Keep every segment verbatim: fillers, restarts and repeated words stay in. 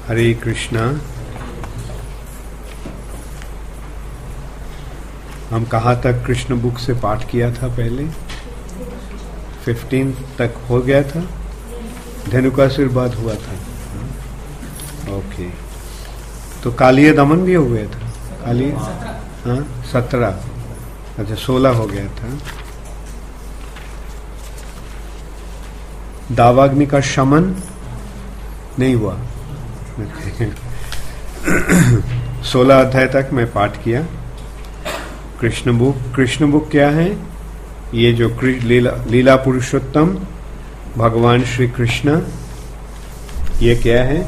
हरे कृष्णा। हम कहाँ तक कृष्ण बुक से पाठ किया था? पहले फिफ्टीन तक हो गया था। धेनुकासुर हुआ था। ओके, तो कालिय दमन भी हो गया था। कालिय हाँ सत्रह, अच्छा सोलह हो गया था। दावाग्नि का शमन नहीं हुआ। सोलह अध्याय तक मैं पाठ किया। कृष्ण बुक कृष्ण बुक क्या है? ये जो लीला, लीला पुरुषोत्तम भगवान श्री कृष्ण, ये क्या है?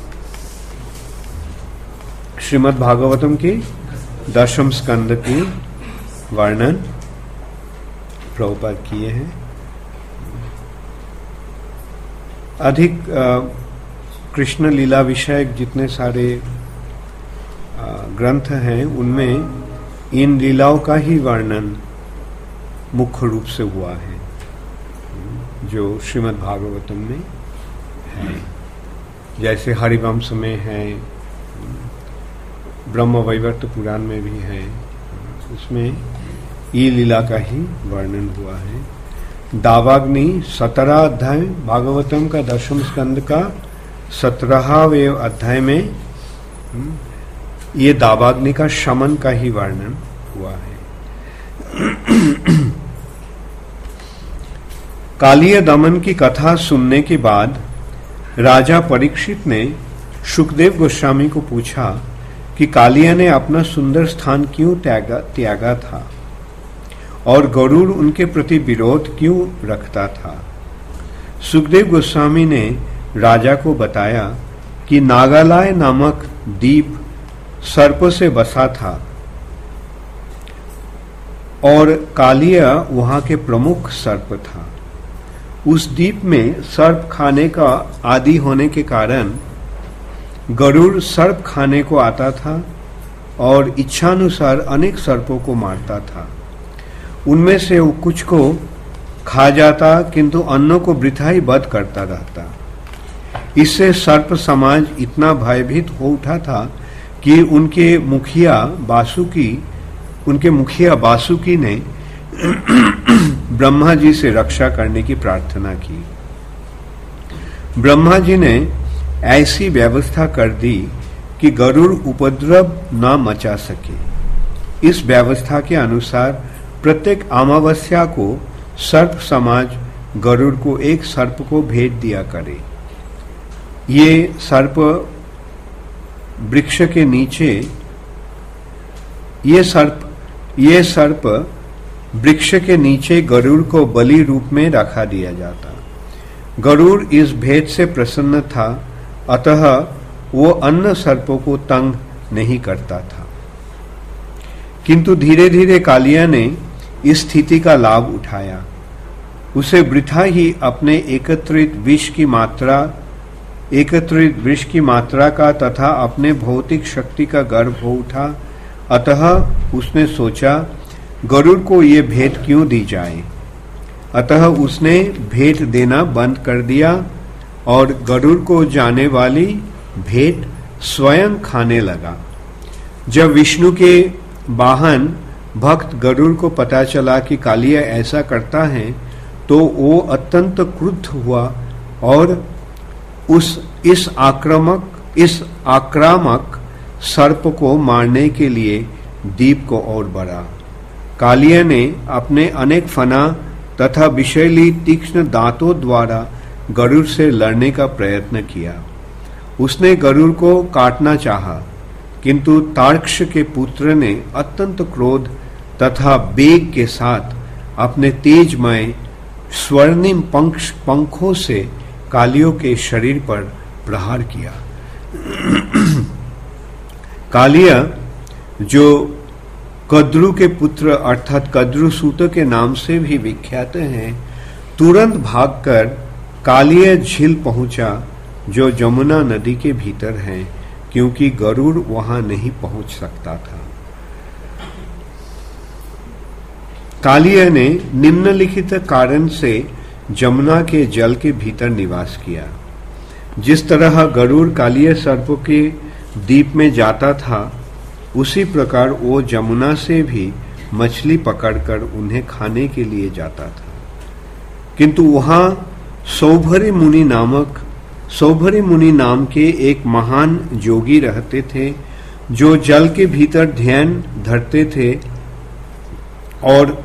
श्रीमद् भागवतम की दशम स्कंद की वर्णन प्रभुपाद किए हैं। अधिक आ, कृष्ण लीला विषयक जितने सारे आ, ग्रंथ हैं उनमें इन लीलाओं का ही वर्णन मुख्य रूप से हुआ है, जो श्रीमद् भागवतम में है। जैसे हरिवंश में है, ब्रह्म वैवर्त पुराण में भी है, उसमें ये लीला का ही वर्णन हुआ है। दावाग्नि सत्रह अध्याय भागवतम का दशम स्कंद का सत्रहवें अध्याय में ये दावाग्नि का शमन का ही वर्णन हुआ है। कालिय दमन की कथा सुनने के बाद राजा परीक्षित ने शुकदेव गोस्वामी को पूछा कि कालिया ने अपना सुंदर स्थान क्यों त्यागा त्यागा था और गरुड़ उनके प्रति विरोध क्यों रखता था। सुखदेव गोस्वामी ने राजा को बताया कि नागालय नामक द्वीप सर्प से बसा था और कालिया वहां के प्रमुख सर्प था। उस द्वीप में सर्प खाने का आदि होने के कारण गरुड़ सर्प खाने को आता था और इच्छानुसार अनेक सर्पों को मारता था। उनमें से वो कुछ को खा जाता, किंतु अन्यों को वृथा ही वध करता रहता। इससे सर्प समाज इतना भयभीत हो उठा था कि उनके मुखिया बासुकी उनके मुखिया बासुकी ने ब्रह्मा जी से रक्षा करने की प्रार्थना की। ब्रह्मा जी ने ऐसी व्यवस्था कर दी कि गरुड़ उपद्रव न मचा सके। इस व्यवस्था के अनुसार प्रत्येक अमावस्या को सर्प समाज गरुड़ को एक सर्प को भेंट दिया करे। ये सर्प वृक्ष के नीचे ये सर्प ये सर्प वृक्ष के नीचे गरुड़ को बलि रूप में रखा दिया जाता। गरुड़ इस भेंट से प्रसन्न था, अतः वो अन्य सर्पों को तंग नहीं करता था। किंतु धीरे धीरे कालिया ने इस स्थिति का लाभ उठाया। उसे वृथा ही अपने एकत्रित विष की मात्रा एकत्रित विष की मात्रा का तथा अपने भौतिक शक्ति का गर्व हो उठा। अतः उसने सोचा गरुड़ को ये भेंट क्यों दी जाए। अतः उसने भेंट देना बंद कर दिया और गरुड़ को जाने वाली भेंट स्वयं खाने लगा। जब विष्णु के वाहन भक्त गरुड़ को पता चला कि कालिया ऐसा करता है तो वो अत्यंत क्रुद्ध हुआ और उस इस आक्रामक इस आक्रामक सर्प को मारने के लिए द्वीप को और बढ़ा। कालिया ने अपने अनेक फना तथा विषैली तीक्ष्ण दांतों द्वारा गरुड़ से लड़ने का प्रयत्न किया। उसने गरुड़ को काटना चाहा, किंतु तार्क्ष के पुत्र ने अत्यंत क्रोध तथा वेग के साथ अपने तेजमय स्वर्णिम पंख पंखों से कालियों के शरीर पर प्रहार किया। कालिया, जो कद्रु के पुत्र अर्थात कद्रुसूत के नाम से भी विख्यात हैं, तुरंत भागकर कालिया झील पहुंचा, जो जमुना नदी के भीतर है, क्योंकि गरुड़ वहां नहीं पहुंच सकता था। कालिया ने निम्नलिखित कारण से जमुना के जल के भीतर निवास किया। जिस तरह गरुड़ कालिय सर्प के द्वीप में जाता था, उसी प्रकार वो जमुना से भी मछली पकड़कर उन्हें खाने के लिए जाता था। किंतु वहां सौभरी मुनि नामक सौभरी मुनि नाम के एक महान जोगी रहते थे, जो जल के भीतर ध्यान धरते थे और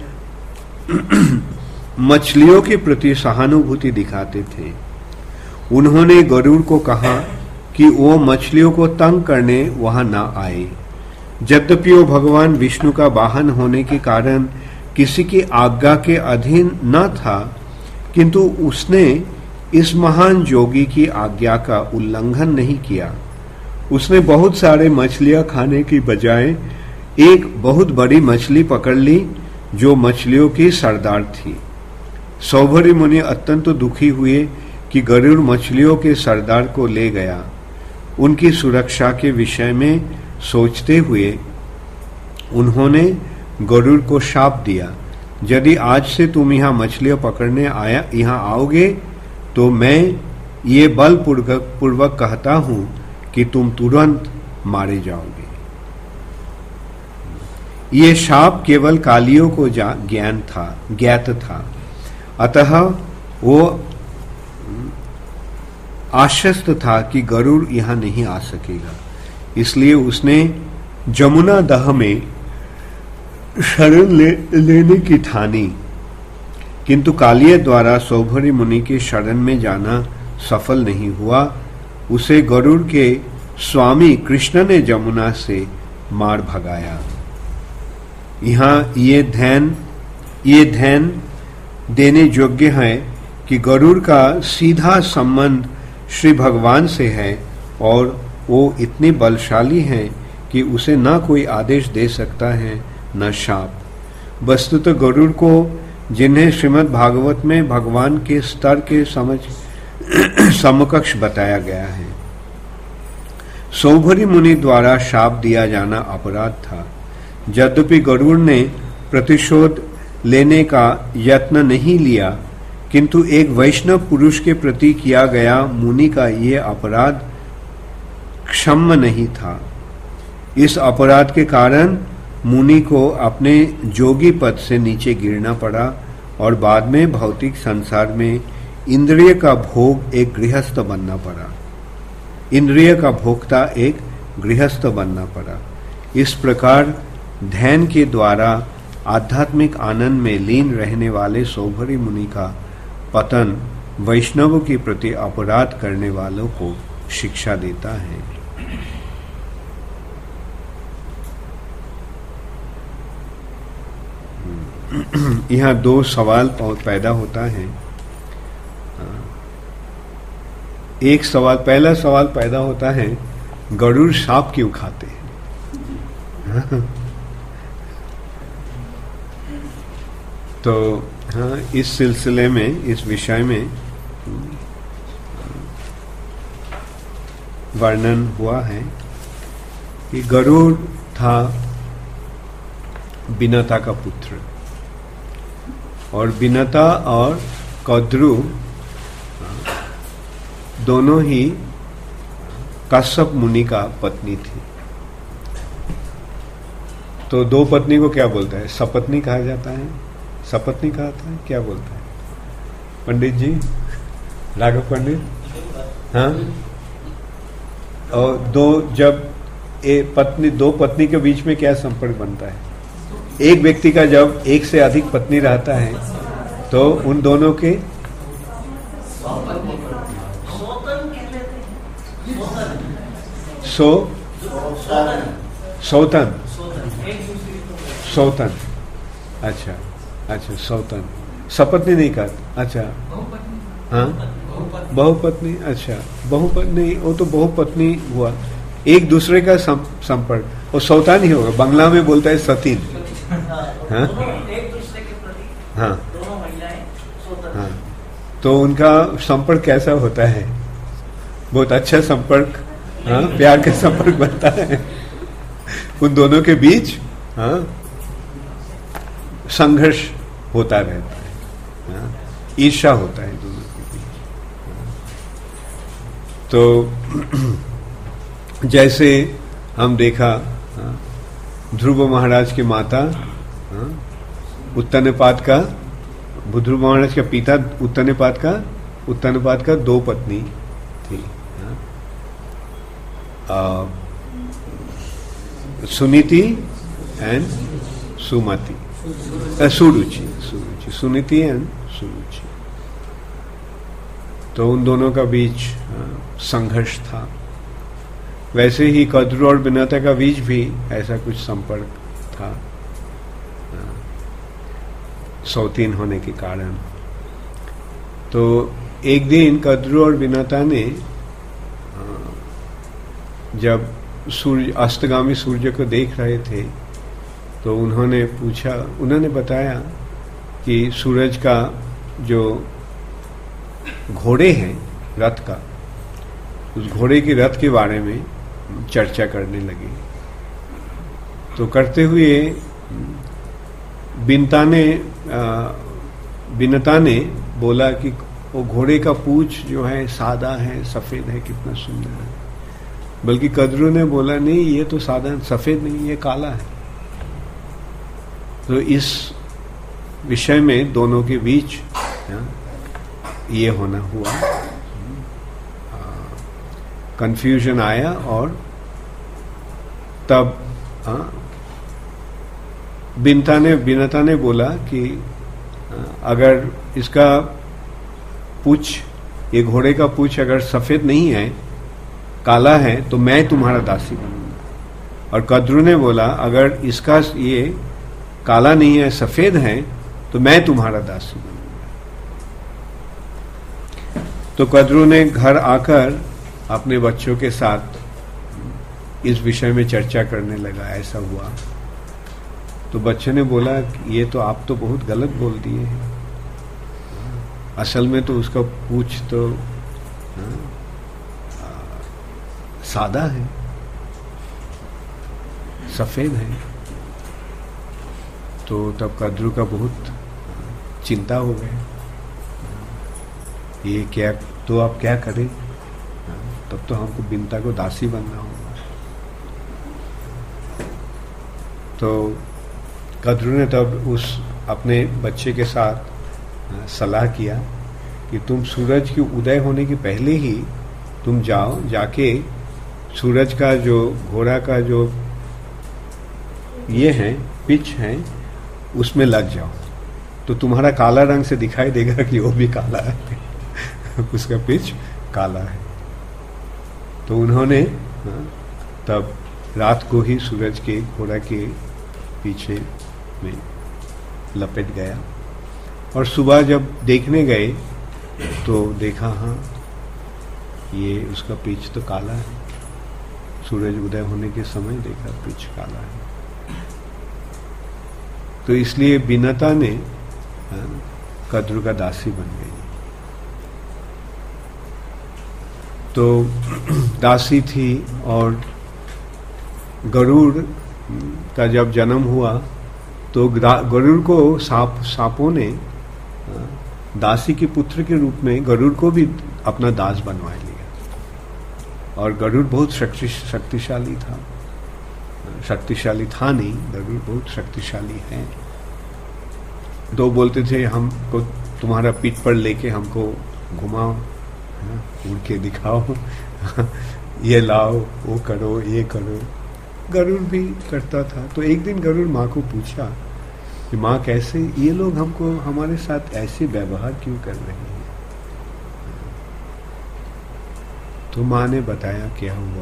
मछलियों के प्रति सहानुभूति दिखाते थे। उन्होंने गरुड़ को कहा कि वो मछलियों को तंग करने वहां न आए। यद्यपि वो भगवान विष्णु का वाहन होने के कारण किसी की आज्ञा के अधीन न था, किंतु उसने इस महान जोगी की आज्ञा का उल्लंघन नहीं किया। उसने बहुत सारे मछलियां खाने की बजाय एक बहुत बड़ी मछली पकड़ ली, जो मछलियों की सरदार थी। सौभरी मुनि अत्यंत दुखी हुए कि गरुड़ मछलियों के सरदार को ले गया। उनकी सुरक्षा के विषय में सोचते हुए उन्होंने गरुड़ को शाप दिया, यदि आज से तुम यहाँ मछलियां पकड़ने आया यहाँ आओगे तो मैं ये बल पूर्वक कहता हूं कि तुम तुरंत मारे जाओगे। ये शाप केवल कालियों को ज्ञान था ज्ञात था, अतः वो आश्वस्त था कि गरुड़ यहां नहीं आ सकेगा। इसलिए उसने जमुना दह में शरण ले, लेने की ठानी। किंतु कालिय द्वारा सौभरी मुनि के शरण में जाना सफल नहीं हुआ। उसे गरुड़ के स्वामी कृष्ण ने जमुना से मार भगाया। यहाँ ये ध्यान ये ध्यान देने योग्य है कि गरुड़ का सीधा संबंध श्री भगवान से है और वो इतनी बलशाली हैं कि उसे न कोई आदेश दे सकता है न शाप। वस्तुतः गरुड़ को, जिन्हें श्रीमद् भागवत में भगवान के स्तर के समझ समकक्ष बताया गया है, सौभरी मुनि द्वारा शाप दिया जाना अपराध था। यद्यपि गरुड़ ने प्रतिशोध लेने का यत्न नहीं लिया, किंतु एक वैष्णव पुरुष के प्रति किया गया मुनि का ये अपराध क्षम्य नहीं था। इस अपराध के कारण मुनि को अपने जोगी पद से नीचे गिरना पड़ा और बाद में भौतिक संसार में इंद्रिय का भोग एक गृहस्थ बनना पड़ा इंद्रिय का भोक्ता एक गृहस्थ बनना पड़ा। इस प्रकार ध्यान के द्वारा आध्यात्मिक आनंद में लीन रहने वाले सौभरी मुनि का पतन वैष्णवों के प्रति अपराध करने वालों को शिक्षा देता है। यहाँ दो सवाल पैदा होता है। एक सवाल पहला सवाल पैदा होता है, गरुड़ सांप क्यों खाते हैं? तो हाँ, इस सिलसिले में, इस विषय में वर्णन हुआ है कि गरुड़ था बिनता का पुत्र और बिनता और कद्रु दोनों ही कश्यप मुनि का पत्नी थी। तो दो पत्नी को क्या बोलता है? सपत्नी कहा जाता है, सपत्नी कहा था, क्या बोलता है पंडित जी, राघव पंडित? हाँ, और दो जब ए पत्नी दो पत्नी के बीच में क्या संपर्क बनता है? एक व्यक्ति का जब एक से अधिक पत्नी रहता है तो उन दोनों के सो सौतन सौतन अच्छा अच्छा सौतन, सपत्नी नहीं कहा। अच्छा हाँ, बहुपत्नी। अच्छा बहुपत्नी, वो तो बहुपत्नी हुआ, एक दूसरे का संपर्क, वो सौतान ही होगा। बंगला में बोलता है सतीन। हाँ हाँ हाँ, तो उनका संपर्क कैसा होता है? बहुत अच्छा संपर्क, हाँ, प्यार का संपर्क बनता है उन दोनों के बीच। हाँ, संघर्ष होता रहता है, हाँ, ईर्ष्या होता है दोनों के बीच। तो जैसे हम देखा ध्रुव महाराज की माता उत्तनपाद का, ध्रुव महाराज का पिता उत्तनपाद का उत्तनपाद का दो पत्नी थी, सुनीति एंड सुमति, सुरुचि सुरुचि सुनीति एंड सुरुचि। तो उन दोनों का बीच संघर्ष था। वैसे ही कद्रू और विनता का बीच भी ऐसा कुछ संपर्क था, सौतीन होने के कारण। तो एक दिन कद्रू और विनता ने जब सूर्य अस्तगामी सूर्य को देख रहे थे तो उन्होंने पूछा, उन्होंने बताया कि सूरज का जो घोड़े हैं रथ का, उस घोड़े के रथ के बारे में चर्चा करने लगे। तो करते हुए बिनता ने बिनता ने बोला कि वो घोड़े का पूंछ जो है सादा है, सफेद है, कितना सुंदर है। बल्कि कद्रू ने बोला नहीं, ये तो सादा सफेद नहीं, ये काला है। तो इस विषय में दोनों के बीच ये होना हुआ, कंफ्यूजन आया। और तब बिनता ने बिनता ने बोला कि अगर इसका पूछ, ये घोड़े का पूछ अगर सफेद नहीं है, काला है, तो मैं तुम्हारा दासी बनूंगा। और कद्रू ने बोला अगर इसका ये काला नहीं है, सफेद है, तो मैं तुम्हारा दासी बनूंगा। तो कद्रू ने घर आकर अपने बच्चों के साथ इस विषय में चर्चा करने लगा, ऐसा हुआ। तो बच्चे ने बोला ये तो आप तो बहुत गलत बोल दिए हैं, असल में तो उसका पूछ तो हाँ, सादा है, सफेद है। तो तब कद्रू का बहुत चिंता हो गया, ये क्या, तो आप क्या करें? तब तो हमको बिनता को दासी बनना होगा। तो कद्रू ने तब उस अपने बच्चे के साथ सलाह किया कि तुम सूरज के उदय होने के पहले ही तुम जाओ, जाके सूरज का जो घोड़ा का जो ये है पिच है उसमें लग जाओ, तो तुम्हारा काला रंग से दिखाई देगा कि वो भी काला है उसका पिच काला है। तो उन्होंने तब रात को ही सूरज के घोड़ा के पीछे में लपेट गया, और सुबह जब देखने गए तो देखा हाँ ये उसका पिच तो काला है। सूरज उदय होने के समय देखा पिच काला है। तो इसलिए बिनता ने कद्रू का दासी बन गई। तो दासी थी, और गरुड़ का जब जन्म हुआ तो गरुड़ को सांप सांपों ने दासी के पुत्र के रूप में गरुड़ को भी अपना दास बनवा लिया। और गरुड़ बहुत शक्ति शक्तिशाली था, शक्तिशाली था नहीं, गरुड़ बहुत शक्तिशाली है। दो बोलते थे हमको तुम्हारा पीठ पर लेके हमको घुमाओ, उड़ के दिखाओ ये लाओ, वो करो, ये करो। गरुड़ भी करता था। तो एक दिन गरुड़ माँ को पूछा कि माँ कैसे ये लोग हमको हमारे साथ ऐसे व्यवहार क्यों कर रहे हैं? तो माँ ने बताया क्या हुआ।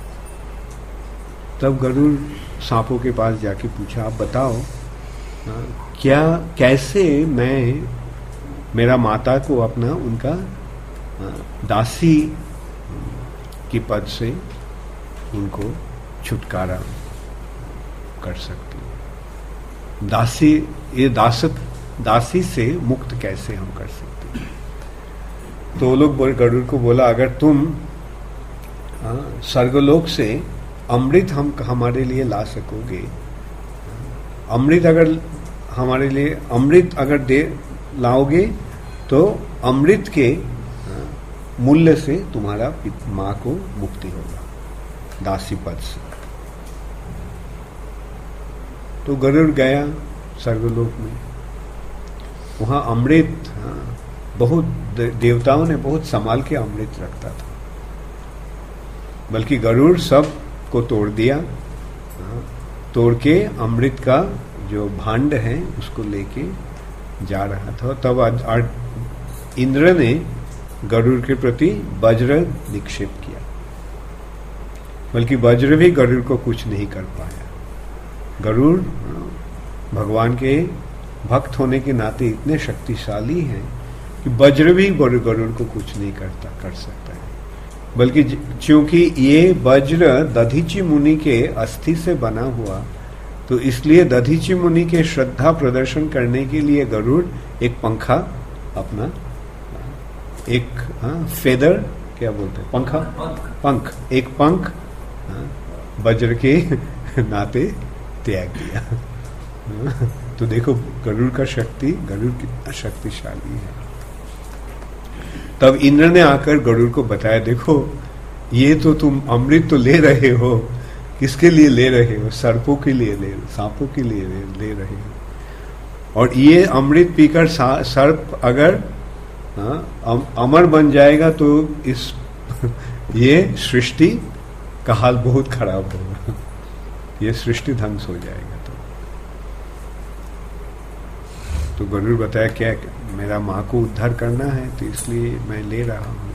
तब गरुड़ सांपों के पास जाके पूछा आप बताओ क्या, कैसे मैं मेरा माता को अपना उनका दासी की पद से उनको छुटकारा कर सकती हूँ। दासी, ये दासत दासी से मुक्त कैसे हम कर सकते हैं? तो वो लोग गरुड़ को बोला अगर तुम स्वर्गलोक से अमृत हम हमारे लिए ला सकोगे, अमृत अगर हमारे लिए अमृत अगर दे लाओगे तो अमृत के मूल्य से तुम्हारा मां को मुक्ति होगा दासी पद से। तो गरुड़ गया स्वर्गलोक में, वहां अमृत, हाँ, बहुत देवताओं ने बहुत संभाल के अमृत रखता था, बल्कि गरुड़ सब को तोड़ दिया, हाँ, तोड़ के अमृत का जो भांड है उसको लेके जा रहा था। तब आज, आज इंद्र ने गरुड़ के प्रति वज्र निक्षेप किया, बल्कि वज्र भी गरुड़ को कुछ नहीं कर पाया। गरुड़ भगवान के भक्त होने के नाते इतने शक्तिशाली हैं कि वज्र भी गरुड़ को कुछ नहीं करता कर सकता है, बल्कि क्योंकि ये वज्र दधीचि मुनि के अस्थि से बना हुआ, तो इसलिए दधीचि मुनि के श्रद्धा प्रदर्शन करने के लिए गरुड़ एक पंखा अपना, एक हाँ, फेदर क्या बोलते हैं, पंखा, पंख, एक पंख हाँ, वज्र के नाते त्याग दिया। तो देखो गरुड़ का शक्ति, गरुड़ कितना शक्तिशाली है। तब इंद्र ने आकर गरुड़ को बताया, देखो ये तो तुम अमृत तो ले रहे हो, किसके लिए ले रहे हो? सर्पों के लिए ले, सांपों के लिए ले, ले रहे हो। और ये अमृत पीकर सर्प अगर हाँ, अमर बन जाएगा तो इस ये सृष्टि का हाल बहुत खराब होगा, ये सृष्टि ध्वंस हो जाएगा। तो तो गरुड़ बताया, क्या मेरा माँ को उद्धार करना है तो इसलिए मैं ले रहा हूं।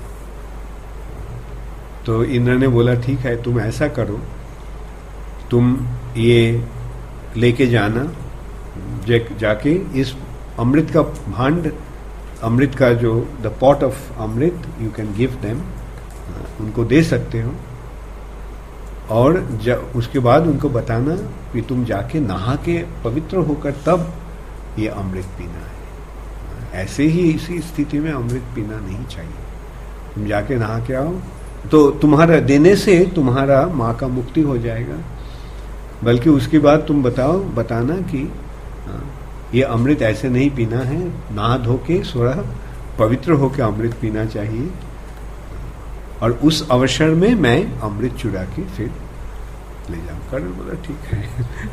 तो इंद्र ने बोला, ठीक है तुम ऐसा करो, तुम ये लेके जाना, जाके इस अमृत का भांड, अमृत का जो the pot of amrit you can give them, उनको दे सकते हो। और जब उसके बाद उनको बताना कि तुम जाके नहा के पवित्र होकर तब ये अमृत पीना है। ऐसे ही इसी स्थिति में अमृत पीना नहीं चाहिए। तुम जाके नहा के आओ तो तुम्हारा देने से तुम्हारा माँ का मुक्ति हो जाएगा, बल्कि उसके बाद तुम बताओ बताना कि ये अमृत ऐसे नहीं पीना है, नहा धो के स्वतः पवित्र होकर अमृत पीना चाहिए। और उस अवसर में मैं अमृत चुरा के फिर ले जाऊं। गरुड़ बोला ठीक है।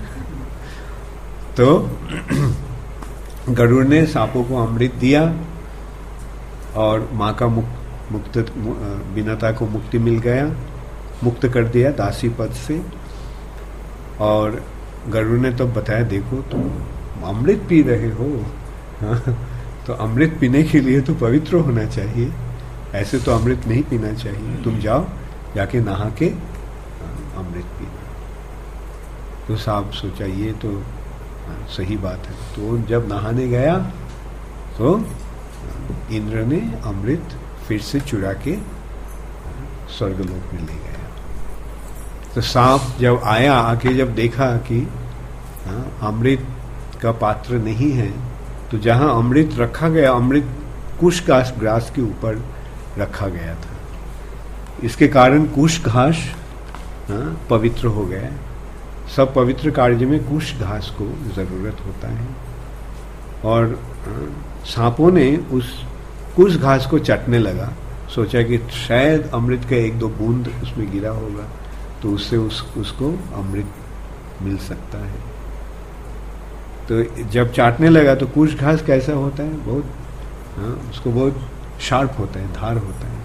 तो गरुड़ ने सांपों को अमृत दिया और माँ का मुक्त मुक्त बिनता को मुक्ति मिल गया, मुक्त कर दिया दासी पद से। और गरुड़ ने तब बताया, देखो तुम अमृत पी रहे हो, हाँ, तो अमृत पीने के लिए तो पवित्र होना चाहिए, ऐसे तो अमृत नहीं पीना चाहिए। तुम जाओ, जाके नहा के अमृत पीना। तो साहब सोचा ये तो सही बात है। तो जब नहाने गया तो इंद्र ने अमृत फिर से चुरा के स्वर्गलोक में ले गया। तो सांप जब आया, आके जब देखा कि अमृत का पात्र नहीं है, तो जहां अमृत रखा गया, अमृत कुश घास ग्रास के ऊपर रखा गया था, इसके कारण कुश घास पवित्र हो गया। सब पवित्र कार्य में कुश घास को जरूरत होता है। और सांपों ने उस कुश घास को चटने लगा, सोचा कि शायद अमृत का एक दो बूंद उसमें गिरा होगा तो उससे उस, उसको अमृत मिल सकता है। तो जब चाटने लगा तो कुश घास कैसा होता है, बहुत हाँ, उसको बहुत शार्प होता है, धार होता है।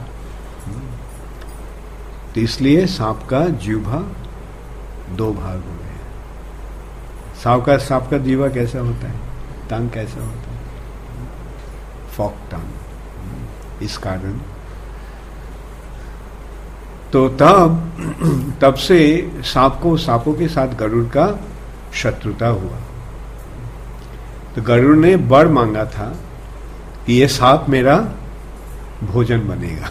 तो इसलिए सांप का जीवा दो भाग हो गए। सांप का सांप का जीवा कैसा होता है, टंग कैसा होता है, फॉक टंग। इस कारण तो तब तब से सांप को सांपों के साथ गरुड़ का शत्रुता हुआ। तो गरुड़ ने वर मांगा था कि ये सांप मेरा भोजन बनेगा,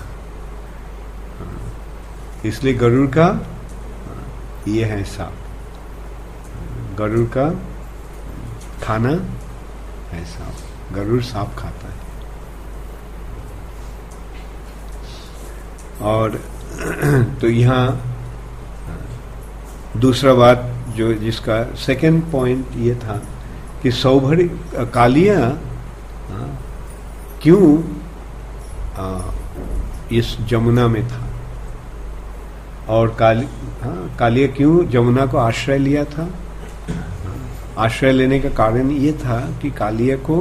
इसलिए गरुड़ का ये है सांप, गरुड़ का खाना है सांप, गरुड़ सांप खाता है। और तो यहाँ दूसरा बात जो जिसका सेकंड पॉइंट ये था कि सौभरी कालियां क्यों इस जमुना में था। और काली हाँ कालिया क्यों जमुना को आश्रय लिया था? आश्रय लेने का कारण ये था कि कालिया को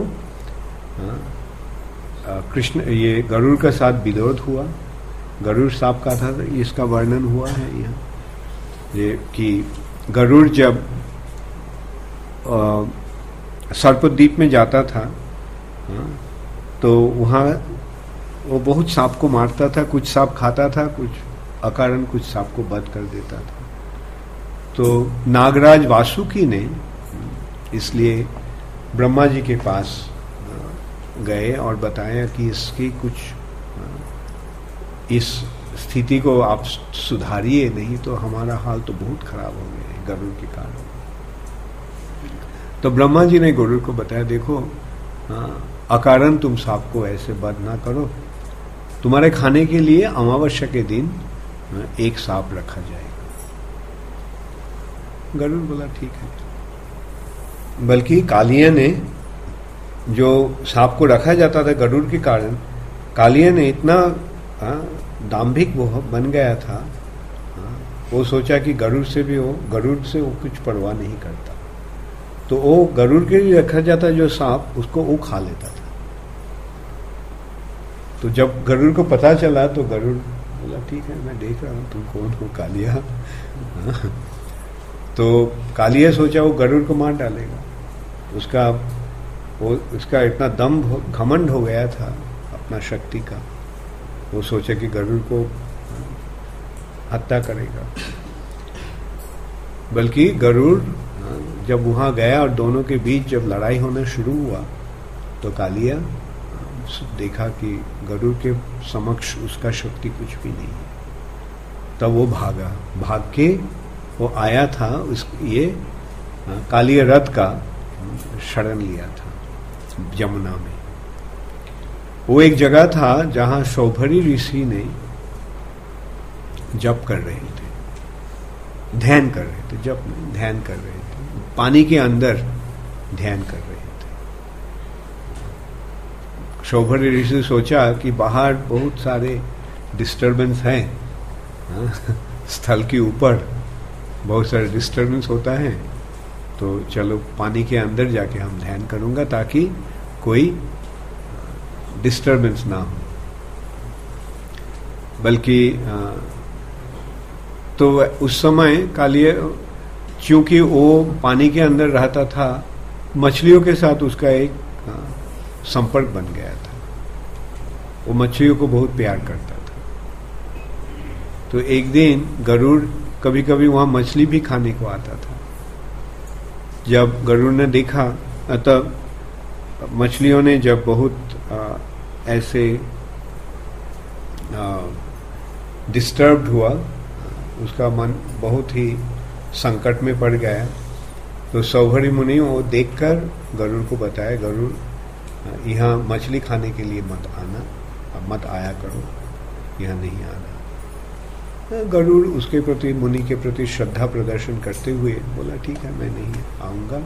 कृष्ण ये गरुड़ के साथ विरोध हुआ। गरुड़ सांप का था, इसका वर्णन हुआ है यहाँ ये कि गरुड़ जब सर्पद्वीप में जाता था तो वहाँ वो बहुत सांप को मारता था, कुछ सांप खाता था, कुछ अकारण कुछ सांप को वध कर देता था। तो नागराज वासुकी ने इसलिए ब्रह्मा जी के पास गए और बताया कि इसकी कुछ इस स्थिति को आप सुधारिए, नहीं तो हमारा हाल तो बहुत खराब हो गया है गरुड़ के कारण। तो ब्रह्मा जी ने गरुड़ को बताया, देखो अकारण तुम सांप को ऐसे वध ना करो, तुम्हारे खाने के लिए अमावस्या के दिन एक सांप रखा जाएगा। गरुड़ बोला ठीक है। बल्कि कालिया ने जो सांप को रखा जाता था गरुड़ के कारण, कालिया ने इतना दाम्भिक वो बन गया था, वो सोचा कि गरुड़ से भी वो गरुड़ से वो कुछ परवाह नहीं करता, तो वो गरुड़ के लिए रखा जाता जो सांप उसको वो खा लेता था। तो जब गरुड़ को पता चला तो गरुड़ बोला ठीक है मैं देख रहा हूं तुम कौन हो कालिया। तो कालिया सोचा वो गरुड़ को मार डालेगा, उसका वो उसका इतना दम घमंड हो गया था अपना शक्ति का, वो सोचा कि गरुड़ को हत्या करेगा। बल्कि गरुड़ जब वहां गया और दोनों के बीच जब लड़ाई होना शुरू हुआ तो कालिया देखा कि गरुड़ के समक्ष उसका शक्ति कुछ भी नहीं है। तब वो भागा, भाग के वो आया था उस ये कालिया रथ का शरण लिया था जमुना में। वो एक जगह था जहां शौभरी ऋषि ने जप कर रहे थे, ध्यान कर रहे थे, जप नहीं ध्यान कर रहे थे, पानी के अंदर ध्यान कर रहे थे। शौभरी ऋषि सोचा कि बाहर बहुत सारे डिस्टरबेंस हैं, स्थल के ऊपर बहुत सारे डिस्टरबेंस होता है, तो चलो पानी के अंदर जाके हम ध्यान करूंगा ताकि कोई डिस्टरबेंस ना हो। बल्कि तो उस समय कालिया चूंकि वो पानी के अंदर रहता था, मछलियों के साथ उसका एक संपर्क बन गया था, वो मछलियों को बहुत प्यार करता था। तो एक दिन गरुड़ कभी कभी वहां मछली भी खाने को आता था। जब गरुड़ ने देखा, तब मछलियों ने जब बहुत आ, ऐसे डिस्टर्ब्ड हुआ, उसका मन बहुत ही संकट में पड़ गया, तो शौभरी मुनि वो देखकर गरुड़ को बताया, गरुड़ यहाँ मछली खाने के लिए मत आना, मत आया करो, यहाँ नहीं आना। गरुड़ उसके प्रति, मुनि के प्रति श्रद्धा प्रदर्शन करते हुए बोला ठीक है मैं नहीं आऊंगा।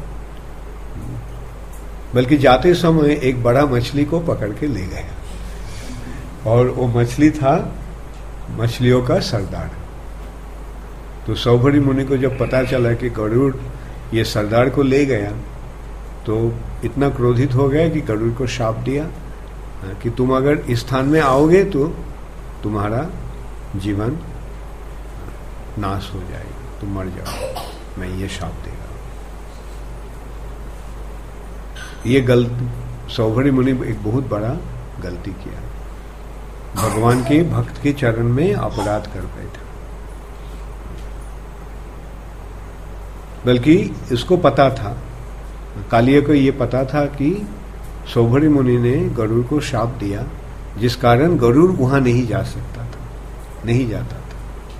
बल्कि जाते समय एक बड़ा मछली को पकड़ के ले गया और वो मछली था मछलियों का सरदार। तो शौभरी मुनि को जब पता चला कि गरुड़ ये सरदार को ले गया तो इतना क्रोधित हो गया कि गरुड़ को शाप दिया कि तुम अगर इस स्थान में आओगे तो तुम्हारा जीवन नाश हो जाएगा, तुम मर जाओगे, मैं ये शाप देगा। ये गलती शौभरी मुनि एक बहुत बड़ा गलती किया, भगवान के भक्त के चरण में अपराध कर बैठा। बल्कि इसको पता था, कालिया को ये पता था कि शौभरी मुनि ने गरुड़ को शाप दिया, जिस कारण गरुड़ वहां नहीं जा सकता था, नहीं जाता था।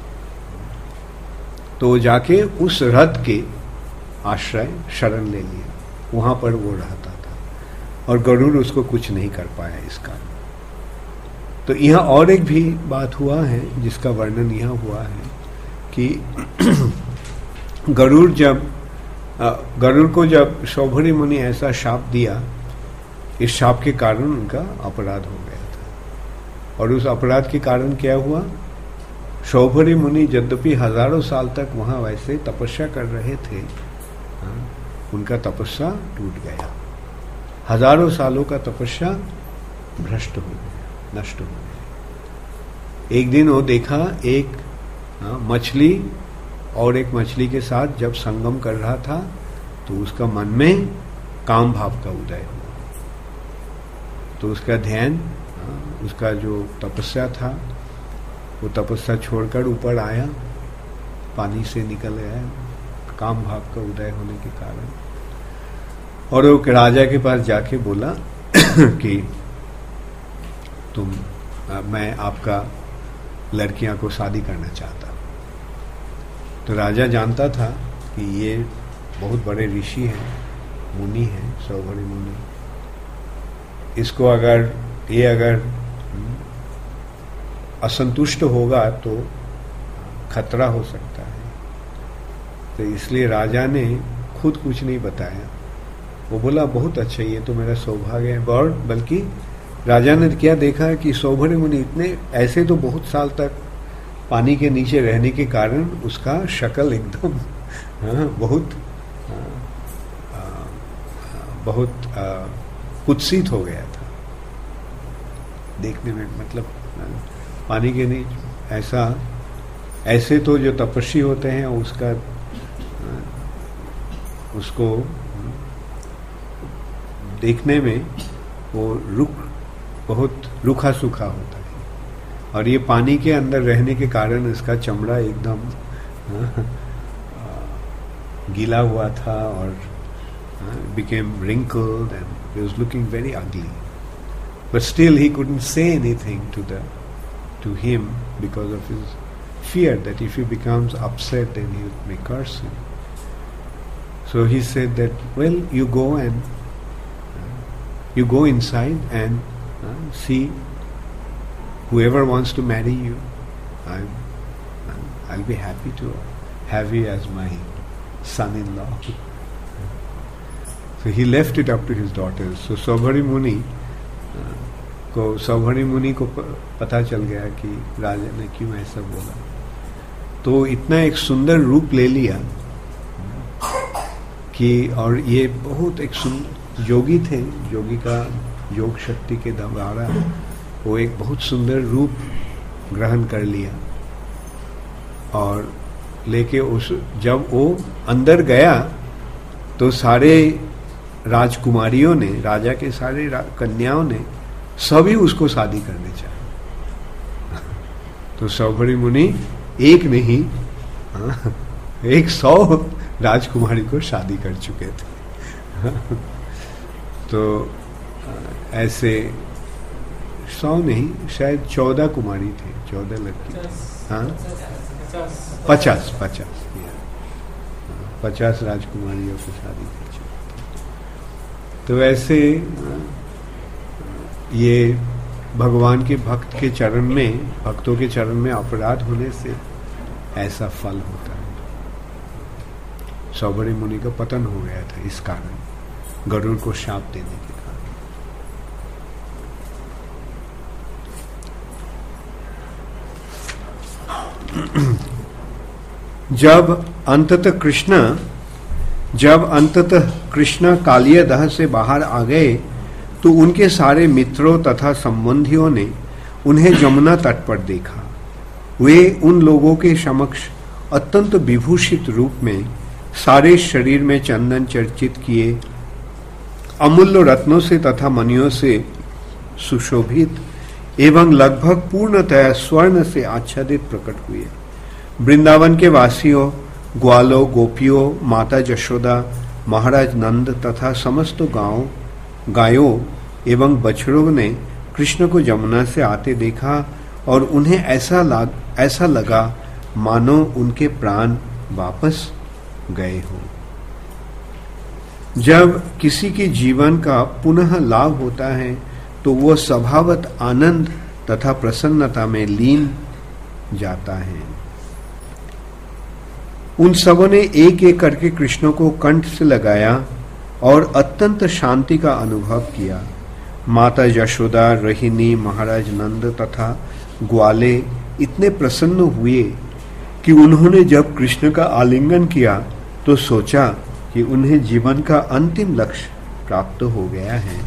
तो जाके उस रथ के आश्रय शरण ले लिया, वहां पर वो रहता था और गरुड़ उसको कुछ नहीं कर पाया इस कारण। तो यहाँ और एक भी बात हुआ है जिसका वर्णन यहाँ हुआ है कि गरुड़ जब गरुड़ को जब शौभरी मुनि ऐसा शाप दिया, इस शाप के कारण उनका अपराध हो गया था। और उस अपराध के कारण क्या हुआ? शौभरी मुनि यद्यपि हजारों साल तक वहां वैसे तपस्या कर रहे थे, उनका तपस्या टूट गया। हजारों सालों का तपस्या भ्रष्ट हो गया, नष्ट हो गया। एक दिन वो देखा एक मछली और एक मछली के साथ जब संगम कर रहा था तो उसका मन में काम भाव का उदय हुआ। तो उसका ध्यान, उसका जो तपस्या था वो तपस्या छोड़कर ऊपर आया, पानी से निकल गया काम भाव का उदय होने के कारण। और वो राजा के पास जाके बोला कि तुम मैं आपका लड़कियां को शादी करना चाहता। तो राजा जानता था कि ये बहुत बड़े ऋषि हैं, मुनि हैं, शौभरी मुनि। इसको अगर ये अगर असंतुष्ट होगा तो खतरा हो सकता है। तो इसलिए राजा ने खुद कुछ नहीं बताया। वो बोला बहुत अच्छा, ये तो मेरा सौभाग्य है। और बल्कि राजा ने क्या देखा कि शौभरी मुनि इतने ऐसे तो बहुत साल तक पानी के नीचे रहने के कारण उसका शक्ल एकदम हाँ, बहुत आ, आ, बहुत कुत्सित हो गया था देखने में। मतलब पानी के नीचे ऐसा ऐसे तो जो तपस्वी होते हैं उसका उसको देखने में वो रुख बहुत रूखा सूखा होता है। और ये पानी के अंदर रहने के कारण इसका चमड़ा एकदम गीला हुआ था और became wrinkled and he was looking very ugly. But still he couldn't say anything to the to him because of his fear that if he becomes upset then he may curse him. So he said that, well, you go and uh, you go inside and uh, see whoever wants to marry you. I'm, I'll be happy to have you as my son-in-law. So he left it up to his daughters. So शौभरी मुनि uh, को शौभरी मुनि को पता चल गया कि राजा ने क्यों ऐसा बोला। तो इतना एक सुंदर रूप ले लिया कि, और ये बहुत एक सुंदर योगी थे, योगी का योग शक्ति के द्वारा वो एक बहुत सुंदर रूप ग्रहण कर लिया। और लेके उस जब वो अंदर गया तो सारे राजकुमारियों ने, राजा के सारे कन्याओं ने सभी उसको शादी करने चाहे। तो शौभरी मुनि एक नहीं एक सौ राजकुमारी को शादी कर चुके थे। तो ऐसे सौ नहीं, शायद चौदह कुमारी थे, चौदह लड़की। हाँ, पचास पचास पचास राजकुमारियों को शादी कर चुके। तो ऐसे ये भगवान के भक्त के चरण में, भक्तों के चरण में अपराध होने से ऐसा फल होता है। शौभरी मुनि का पतन हो गया था इस कारण, गरुड़ को शाप देने के कारण। जब अंततः कृष्ण जब अंततः कृष्ण कालिया दह से बाहर आ गए तो उनके सारे मित्रों तथा संबंधियों ने उन्हें जमुना तट पर देखा। वे उन लोगों के समक्ष अत्यंत विभूषित रूप में, सारे शरीर में चंदन चर्चित किए, अमूल्य रत्नों से तथा मणियों से सुशोभित एवं लगभग पूर्णतः स्वर्ण से आच्छादित प्रकट हुए। वृंदावन के वासियों, ग्वालों, गोपियों, माता जशोदा, महाराज नंद तथा समस्त गांव गायों एवं बछड़ों ने कृष्ण को जमुना से आते देखा और उन्हें ऐसा लग ऐसा लगा मानो उनके प्राण वापस गए हों। जब किसी के जीवन का पुनः लाभ होता है तो वह स्वभावत आनंद तथा प्रसन्नता में लीन जाता है। उन सबों ने एक एक करके कृष्ण को कंठ से लगाया और अत्यंत शांति का अनुभव किया। माता यशोदा, रोहिणी, महाराज नंद तथा ग्वाले इतने प्रसन्न हुए कि उन्होंने जब कृष्ण का आलिंगन किया तो सोचा कि उन्हें जीवन का अंतिम लक्ष्य प्राप्त हो गया है।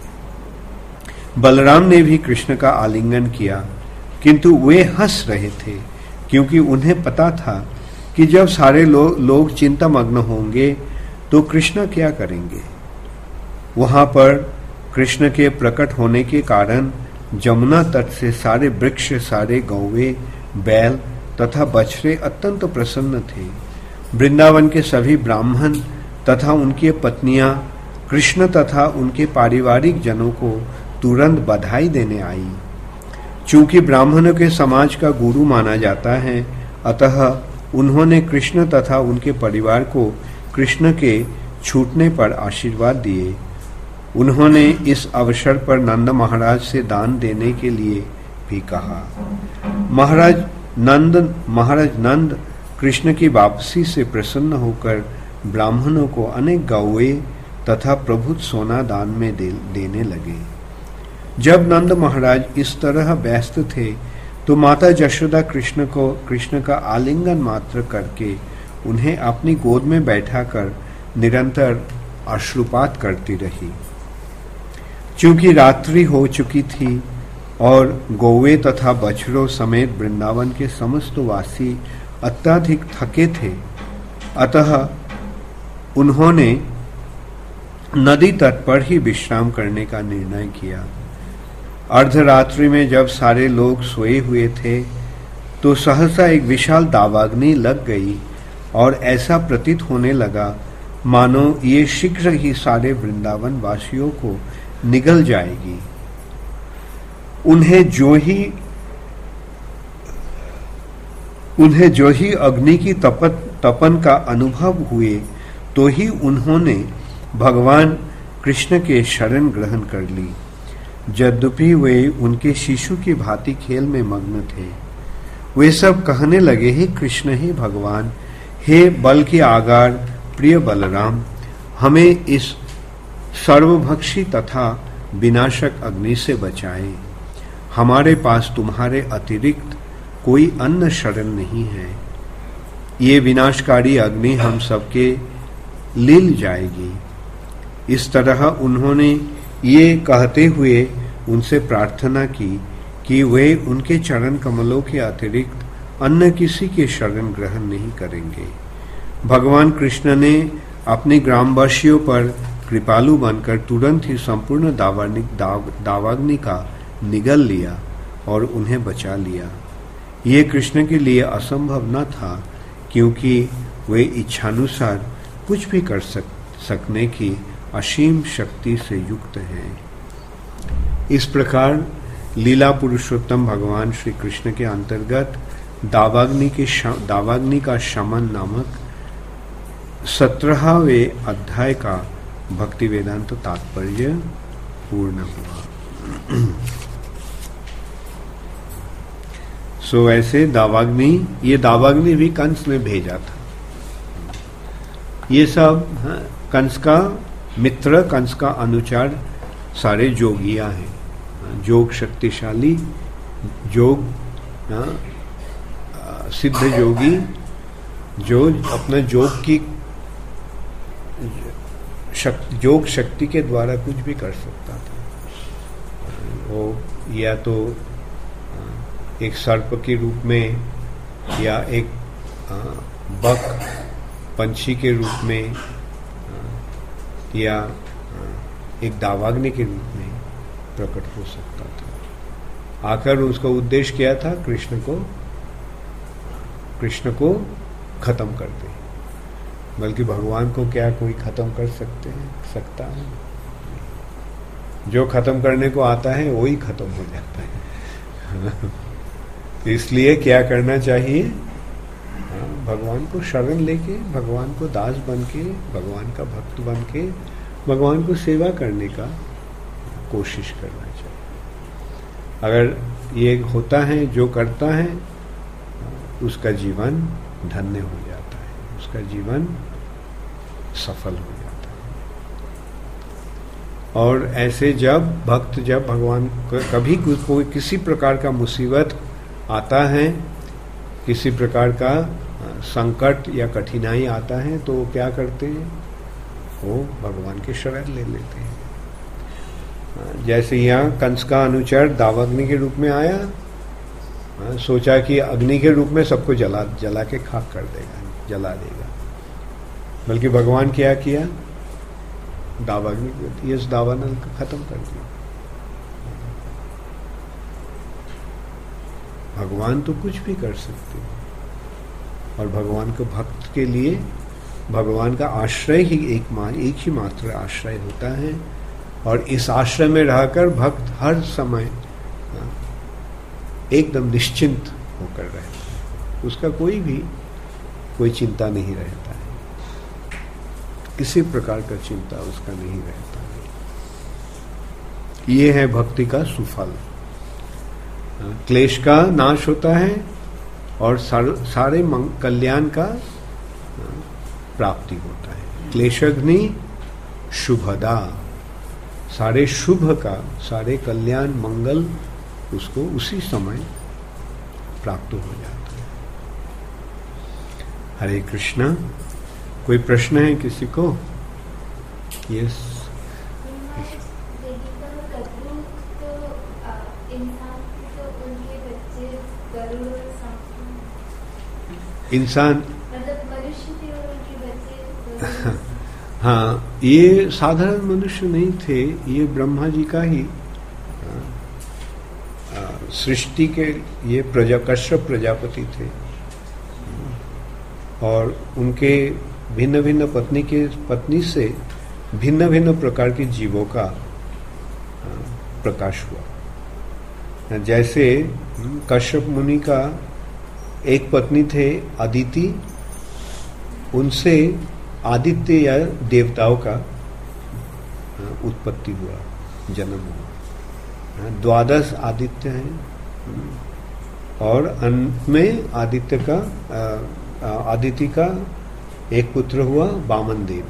बलराम ने भी कृष्ण का आलिंगन किया, किंतु वे हंस रहे थे क्योंकि उन्हें पता था कि जब सारे लो, लोग चिंतामग्न होंगे तो कृष्ण क्या करेंगे। वहां पर कृष्ण के प्रकट होने के कारण जमुना तट से सारे वृक्ष, सारे गौवे, बैल तथा बछड़े अत्यंत प्रसन्न थे। वृंदावन के सभी ब्राह्मण तथा उनकी पत्नियां कृष्ण तथा उनके पारिवारिक जनों को तुरंत बधाई देने आई। चूंकि ब्राह्मणों के समाज का गुरु माना जाता है, अतः उन्होंने कृष्ण तथा उनके परिवार को कृष्ण के छूटने पर आशीर्वाद दिए। उन्होंने इस अवसर पर नंद महाराज से दान देने के लिए भी कहा। महाराज नंद महाराज नंद कृष्ण की वापसी से प्रसन्न होकर ब्राह्मणों को अनेक गौवे तथा प्रभुत सोना दान में दे, देने लगे। जब नंद महाराज इस तरह व्यस्त थे तो माता यशोदा कृष्ण को कृष्ण का आलिंगन मात्र करके उन्हें अपनी गोद में बैठाकर निरंतर अश्रुपात करती रही। क्योंकि रात्रि हो चुकी थी और गौवे तथा बछड़ों समेत वृंदावन के समस्त वासी अत्यधिक थके थे, अतः उन्होंने नदी तट पर ही विश्राम करने का निर्णय किया। अर्धरात्रि में जब सारे लोग सोए हुए थे तो सहसा एक विशाल दावाग्नि लग गई और ऐसा प्रतीत होने लगा मानो ये शीघ्र ही सारे वृंदावन वासियों को निगल जाएगी। उन्हें जो ही उन्हें जो ही अग्नि की तपत तपन का अनुभव हुए तो ही उन्होंने भगवान कृष्ण के शरण ग्रहण कर ली। यद्यपि वे उनके शिशु की भांति खेल में मग्न थे, वे सब कहने लगे, हे कृष्ण, हे भगवान, हे बल के आगार प्रिय बलराम, हमें इस सर्वभक्षी तथा विनाशक अग्नि से बचाएं। हमारे पास तुम्हारे अतिरिक्त कोई अन्य शरण नहीं है। ये विनाशकारी अग्नि हम सबके लील जाएगी। इस तरह उन्होंने ये कहते हुए उनसे प्रार्थना की कि वे उनके चरण कमलों के अतिरिक्त अन्य किसी के शरण ग्रहण नहीं करेंगे। भगवान कृष्ण ने अपने ग्रामवासियों पर कृपालु बनकर तुरंत ही संपूर्ण दावाग्नि दाव, दावाग्नि का निगल लिया और उन्हें बचा लिया। ये कृष्ण के लिए असंभव न था, क्योंकि वे इच्छानुसार कुछ भी कर सक, सकने की असीम शक्ति से युक्त हैं। इस प्रकार लीला पुरुषोत्तम भगवान श्री कृष्ण के अंतर्गत दावाग्नि के दावाग्नि का शमन नामक सत्रहवें अध्याय का भक्ति वेदांत तात्पर्य पूर्ण हुआ। सो so, ऐसे दावाग्नि, ये दावाग्नि भी कंस ने भेजा था। ये सब हाँ, कंस का मित्र, कंस का अनुचार सारे जोगिया हैं। जोग शक्तिशाली जोग हाँ, सिद्ध जोगी जो अपना जोग की शक्ति, जोग शक्ति के द्वारा कुछ भी कर सकता था। वो या तो एक सर्प के रूप में, या एक बक पंछी के रूप में, या एक दावाग्नि के रूप में प्रकट हो सकता था। आकर उसका उद्देश्य क्या था? कृष्ण को कृष्ण को खत्म कर दे। बल्कि भगवान को क्या कोई खत्म कर सकते हैं सकता है? जो खत्म करने को आता है वही खत्म हो जाता है। इसलिए क्या करना चाहिए? भगवान को शरण लेके, भगवान को दास बन के, भगवान का भक्त बन के भगवान को सेवा करने का कोशिश करना चाहिए। अगर ये होता है, जो करता है, उसका जीवन धन्य हो जाता है, उसका जीवन सफल हो जाता है। और ऐसे जब भक्त जब भगवान को कभी कोई किसी प्रकार का मुसीबत आता है, किसी प्रकार का संकट या कठिनाई आता है, तो वो क्या करते हैं? वो भगवान के शरण ले लेते हैं। जैसे यहाँ कंस का अनुचर दावाग्नि के रूप में आया, सोचा कि अग्नि के रूप में सबको जला जला के खाक कर देगा, जला देगा, बल्कि भगवान क्या किया? दावाग्नि इस दावानल को खत्म कर दिया। भगवान तो कुछ भी कर सकते हैं, और भगवान को भक्त के लिए भगवान का आश्रय ही एक मा, एक ही मात्र आश्रय होता है, और इस आश्रय में रहकर भक्त हर समय एकदम निश्चिंत होकर रहता है। उसका कोई भी कोई चिंता नहीं रहता है, किसी प्रकार का चिंता उसका नहीं रहता है। ये है भक्ति का सुफल। क्लेश का नाश होता है और सारे कल्याण का प्राप्ति होता है। क्लेशग्नि शुभदा, सारे शुभ का, सारे कल्याण मंगल उसको उसी समय प्राप्त हो जाता है। हरे कृष्णा। कोई प्रश्न है किसी को? यस। इंसान हाँ, ये साधारण मनुष्य नहीं थे, ये ब्रह्मा जी का ही सृष्टि के ये प्रजा कश्यप प्रजापति थे, और उनके भिन्न भिन्न पत्नी के पत्नी से भिन्न भिन्न प्रकार के जीवों का प्रकाश हुआ। जैसे कश्यप मुनि का एक पत्नी थे अदिति, उनसे आदित्य या देवताओं का उत्पत्ति हुआ, जन्म हुआ। द्वादश आदित्य हैं, और अंत में आदित्य का आदिति का एक पुत्र हुआ वामन देव।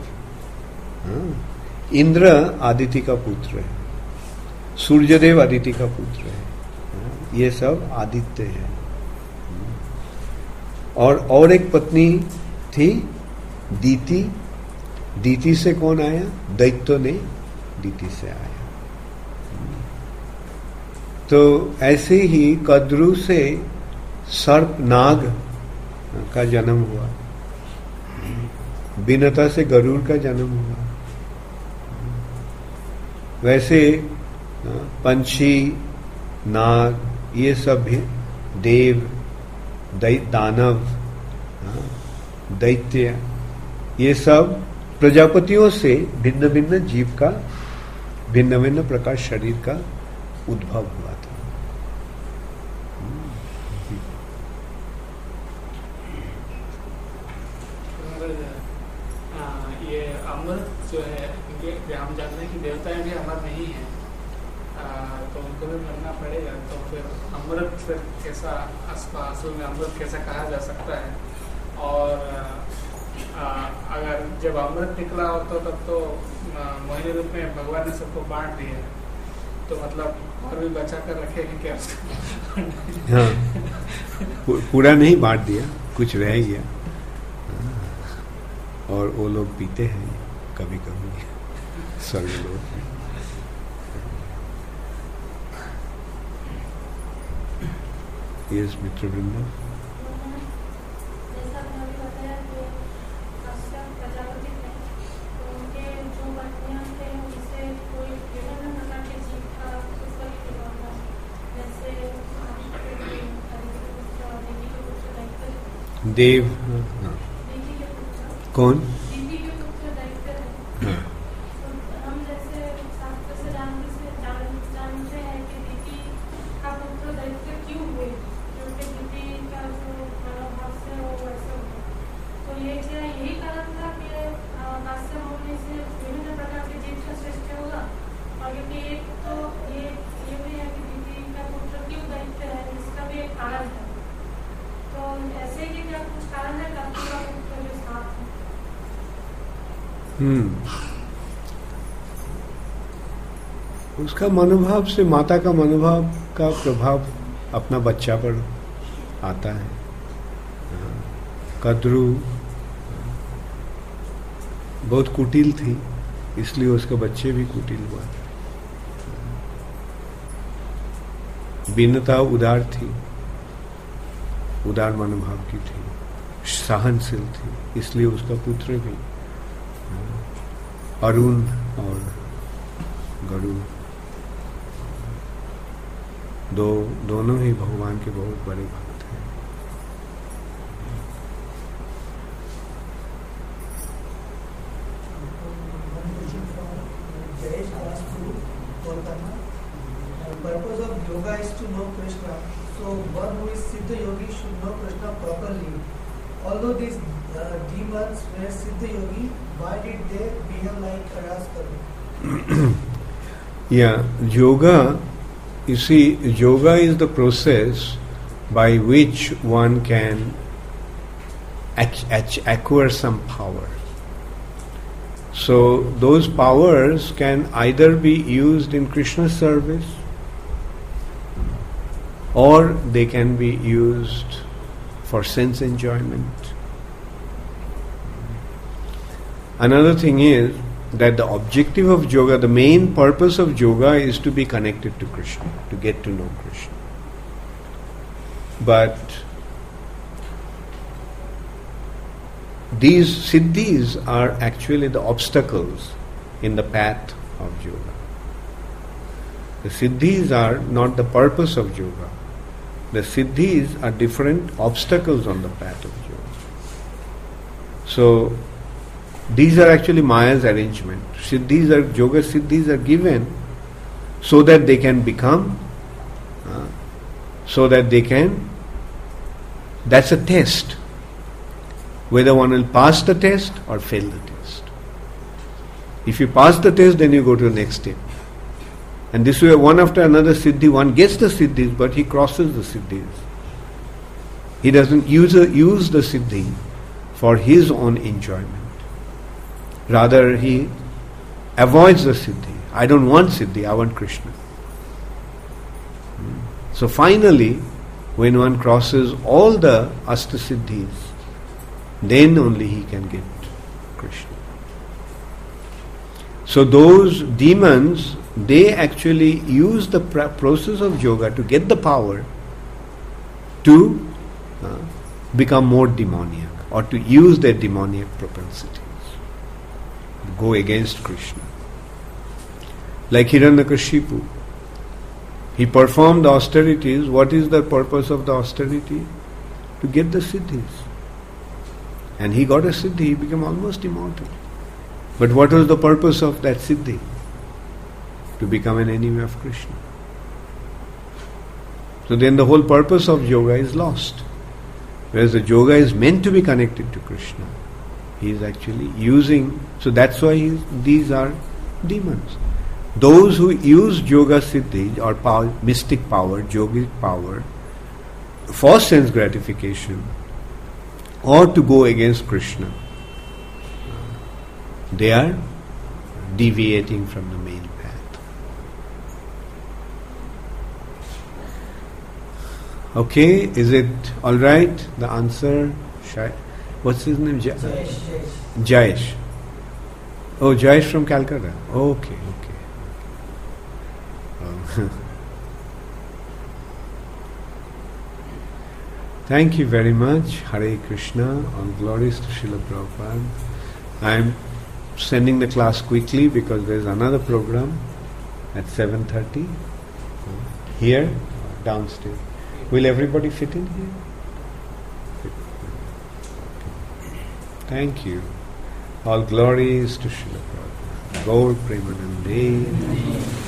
इंद्र आदिति का पुत्र है, सूर्यदेव आदिति का पुत्र है। ये सब आदित्य है। और और एक पत्नी थी दीति। दीति से कौन आया? दैत्य ने दीति से आया। तो ऐसे ही कद्रु से सर्प नाग का जन्म हुआ, बिनता से गरुड़ का जन्म हुआ। वैसे पंछी, नाग, ये सब भी देव, दानव, दैत्य, ये सब प्रजापतियों से भिन्न भिन्न जीव का, भिन्न भिन्न प्रकार शरीर का उद्भव हुआ था। ये अमृत जो है, हम जानते हैं कि देवताएं भी अमर नहीं है, तो उनको भी मरना पड़ेगा। तो फिर अमृत फिर कैसा, असल में अमृत कैसा कहा जा सकता है? और आ, अगर जब अमृत निकला हो तो तब तो मोहिनी रूप में भगवान ने सबको बांट दिया, तो मतलब और भी बचा कर रखे हैं क्या? हाँ, पूरा नहीं बांट दिया, कुछ रह गया, और वो लोग पीते हैं कभी कभी स्वर्ग लोग। यस मित्र वृंदा। देव, हाँ। कौन? हाँ। हम जैसे शास्त्र से जानते हैं कि दीति का पुत्र दैत्य क्यों हुए, क्योंकि दीति का जो मनोभाव से वो वैसे हुआ। तो ये क्या यही कारण था कि काश्यप होने से विभिन्न प्रकार के जीव का सृष्टि होगा? और क्योंकि एक तो ये ये भी है कि दीति का पुत्र क्यों दैत्य है, इसका भी एक कारण है। तो ऐसे ही क्या कुछ कारण है काश्यप का पुत्र जो साथ है? हम्म उसका मनोभाव से माता का मनोभाव का प्रभाव अपना बच्चा पर आता है. कद्रू बहुत कुटिल थी, इसलिए उसके बच्चे भी कुटिल हुआ. बीनता उदार थी, उदार मनोभाव की थी, सहनशील थी, इसलिए उसका पुत्र भी अरुण और गरुड़ दो दोनों ही भगवान के बहुत बड़े भक्त हैं. Purpose of yoga is to know Krishna. So one who is Siddha Yogi should know Krishna properly. Although these uh, demons were Siddha Yogi, why did they behave like a rascal? Yeah, yoga, you see, yoga is the process by which one can ac- ac- acquire some power. So those powers can either be used in Krishna's service or they can be used for sense enjoyment. Another thing is that the objective of yoga, the main purpose of yoga is to be connected to Krishna, to get to know Krishna. But these siddhis are actually the obstacles in the path of yoga. The siddhis are not the purpose of yoga. The siddhis are different obstacles on the path of yoga. So, these are actually Maya's arrangement. Siddhis are, yoga siddhis are given so that they can become, uh, so that they can, that's a test. Whether one will pass the test or fail the test. If you pass the test, then you go to the next step. And this way, one after another siddhi, one gets the siddhis, but he crosses the siddhis. He doesn't use, a, use the siddhi for his own enjoyment. Rather, he avoids the siddhi. I don't want siddhi, I want Krishna. Hmm. So finally, when one crosses all the asta siddhis, then only he can get Krishna. So those demons, they actually use the pr- process of yoga to get the power to uh, become more demoniac or to use their demoniac propensities, go against Krishna. Like Hiranyakashipu, he performed the austerities. What is the purpose of the austerity? To get the siddhis. And he got a siddhi, he became almost immortal. But what was the purpose of that siddhi? To become an enemy of Krishna. So then the whole purpose of yoga is lost. Whereas the yoga is meant to be connected to Krishna. He is actually using, so that's why he, these are demons. Those who use yoga siddhi or power, mystic power, yogic power, for sense gratification, or to go against Krishna, they are deviating from the main path. Okay, is it alright? The answer? Shai? What's his name? Ja- Jayesh. Jayesh. Oh, Jayesh from Calcutta. Okay, okay. Oh. Thank you very much. Hare Krishna. All glories to Srila Prabhupada. I am sending the class quickly because there is another program at seven thirty here, downstairs. Will everybody fit in here? Thank you. All glories to Srila Prabhupada. Gaur Premanande.